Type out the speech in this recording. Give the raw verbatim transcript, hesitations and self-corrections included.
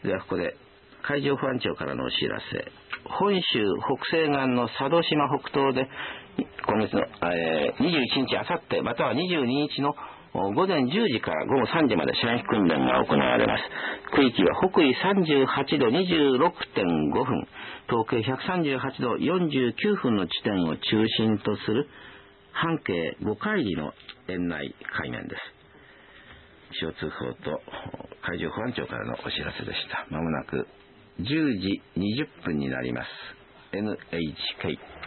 ではここで海上保安庁からのお知らせ。本州北西岸の佐渡島北東で今月の、えー、にじゅういちにちあさってまたはにじゅうににちのごぜんじゅうじからごごさんじまで射撃訓練が行われます。区域は北緯さんじゅうはちど にじゅうろくてんごふん、東経ひゃくさんじゅうはちどよんじゅうきゅうふんの地点を中心とする半径ごかい里の円内海面です。気象通報と海上保安庁からのお知らせでした。まもなくじゅうじにじゅっぷんになります。エヌエイチケー